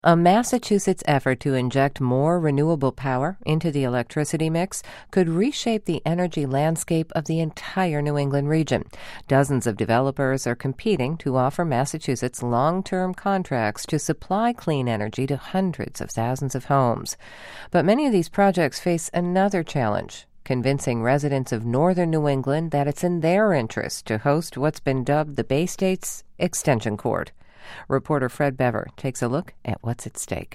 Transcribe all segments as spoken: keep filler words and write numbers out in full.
A Massachusetts effort to inject more renewable power into the electricity mix could reshape the energy landscape of the entire New England region. Dozens of developers are competing to offer Massachusetts long-term contracts to supply clean energy to hundreds of thousands of homes. But many of these projects face another challenge: convincing residents of northern New England that it's in their interest to host what's been dubbed the Bay State's extension cord. Reporter Fred Bever takes a look at what's at stake.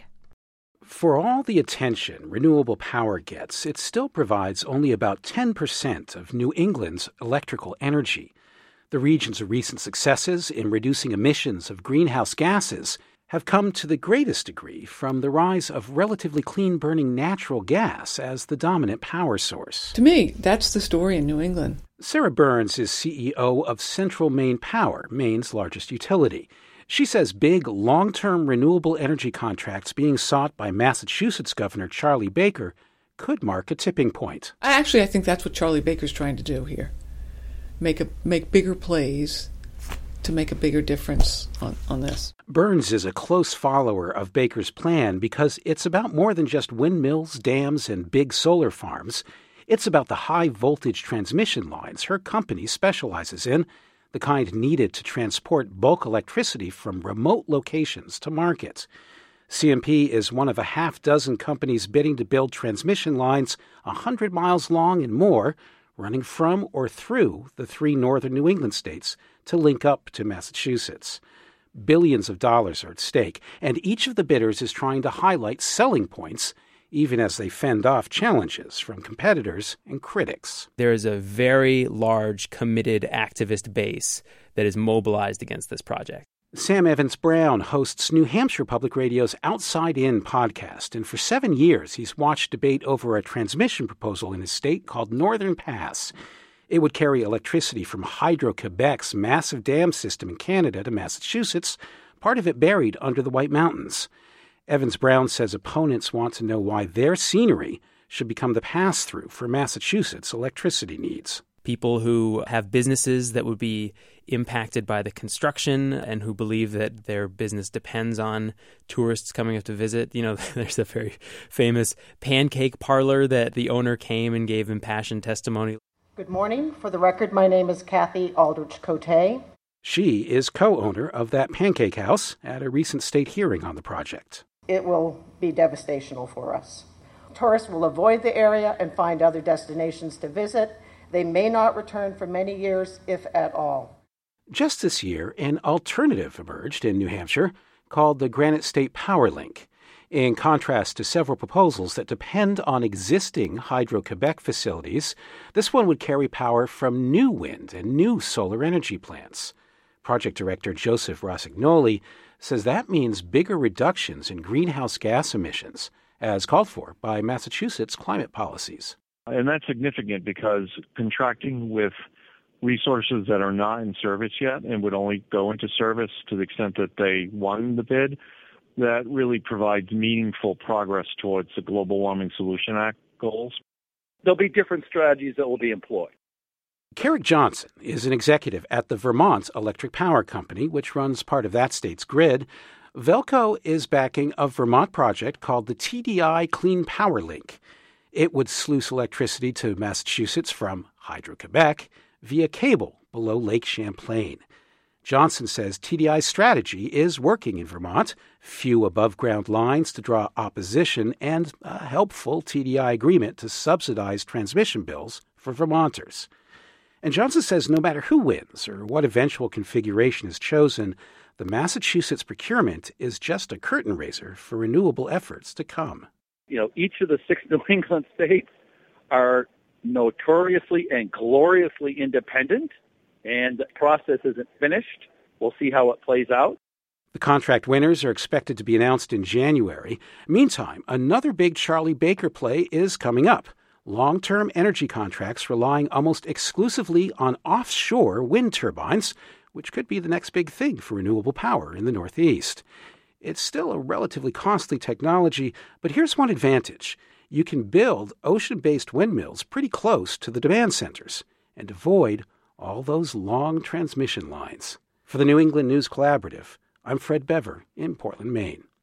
For all the attention renewable power gets, it still provides only about ten percent of New England's electrical energy. The region's recent successes in reducing emissions of greenhouse gases have come to the greatest degree from the rise of relatively clean-burning natural gas as the dominant power source. To me, that's the story in New England. Sarah Burns is C E O of Central Maine Power, Maine's largest utility. She says big, long-term renewable energy contracts being sought by Massachusetts Governor Charlie Baker could mark a tipping point. I actually, I think that's what Charlie Baker's trying to do here. Make a make bigger plays to make a bigger difference on, on this. Burns is a close follower of Baker's plan because it's about more than just windmills, dams, and big solar farms. It's about the high-voltage transmission lines her company specializes in, the kind needed to transport bulk electricity from remote locations to market. C M P is one of a half dozen companies bidding to build transmission lines one hundred miles long and more, running from or through the three northern New England states to link up to Massachusetts. Billions of dollars are at stake, and each of the bidders is trying to highlight selling points, even as they fend off challenges from competitors and critics. There is a very large, committed activist base that is mobilized against this project. Sam Evans-Brown hosts New Hampshire Public Radio's Outside In podcast, and for seven years he's watched debate over a transmission proposal in his state called Northern Pass. It would carry electricity from Hydro-Quebec's massive dam system in Canada to Massachusetts, part of it buried under the White Mountains. Evans-Brown says opponents want to know why their scenery should become the pass-through for Massachusetts' electricity needs. People who have businesses that would be impacted by the construction and who believe that their business depends on tourists coming up to visit. You know, there's a very famous pancake parlor that the owner came and gave impassioned testimony. Good morning. For the record, my name is Kathy Aldrich Cote. She is co-owner of that pancake house at a recent state hearing on the project. It will be devastational for us. Tourists will avoid the area and find other destinations to visit. They may not return for many years, if at all. Just this year, an alternative emerged in New Hampshire called the Granite State Power Link. In contrast to several proposals that depend on existing Hydro-Quebec facilities, this one would carry power from new wind and new solar energy plants. Project Director Joseph Rossignoli says that means bigger reductions in greenhouse gas emissions, as called for by Massachusetts climate policies. And that's significant because contracting with resources that are not in service yet and would only go into service to the extent that they won the bid, that really provides meaningful progress towards the Global Warming Solution Act goals. There'll be different strategies that will be employed. Carrick Johnson is an executive at the Vermont Electric Power Company, which runs part of that state's grid. Velco is backing a Vermont project called the T D I Clean Power Link. It would sluice electricity to Massachusetts from Hydro-Quebec via cable below Lake Champlain. Johnson says T D I's strategy is working in Vermont. Few above-ground lines to draw opposition and a helpful T D I agreement to subsidize transmission bills for Vermonters. And Johnson says no matter who wins or what eventual configuration is chosen, the Massachusetts procurement is just a curtain raiser for renewable efforts to come. You know, each of the six New England states are notoriously and gloriously independent, and the process isn't finished. We'll see how it plays out. The contract winners are expected to be announced in January. Meantime, another big Charlie Baker play is coming up. Long-term energy contracts relying almost exclusively on offshore wind turbines, which could be the next big thing for renewable power in the Northeast. It's still a relatively costly technology, but here's one advantage. You can build ocean-based windmills pretty close to the demand centers and avoid all those long transmission lines. For the New England News Collaborative, I'm Fred Bever in Portland, Maine.